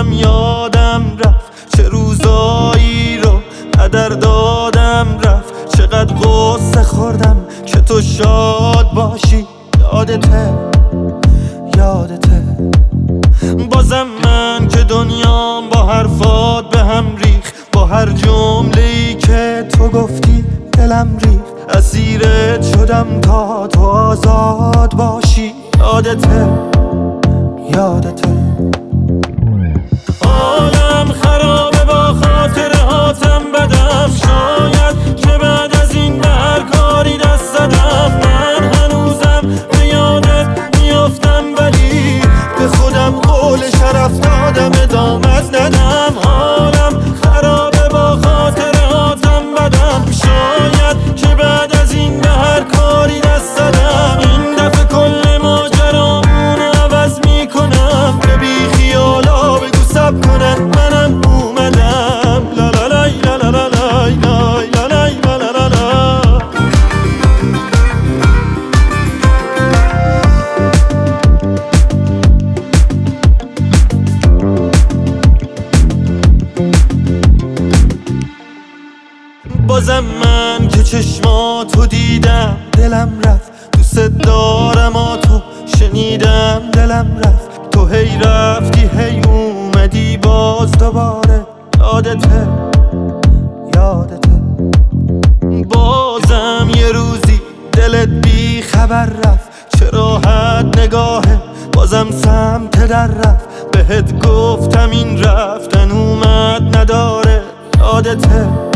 بازم یادم رفت چه روزایی رو هدر دادم رفت. چقدر غصه خوردم که تو شاد باشی. یادته بازم من که دنیام با حرفات به هم ریخ. با هر جمله‌ای که تو گفتی دلم ریخ. اسیرت شدم تا تو آزاد باشی. یادته حالم خرابه با خاطرهاتم بدم. شاید که بعد از این به هر کاری دست زدم. من هنوزم به یادت میافتم ولی به خودم قول شرف دادم ادامت ندم. حالم خرابه با خاطرهاتم بدم. شاید که بعد از این به هر کاری دست زدم. این دفعه کل ماجرامونو عوض میکنم. که بی خیالا بگو سب کنن منم اومدم. لا لا لای لا لا لا لای لای لا لای لا لا لا لا. بازم من که چشماتو دیدم دلم رفت. دوست دارم تو شنیدم دلم رفت. تو هی رفتی هی اومدی باز دوباره. یادته بازم یه روزی دلت بی خبر رفت. چه راحت نگاهه بازم سمت در رفت. بهت گفتم این رفتن اومد نداره. یادته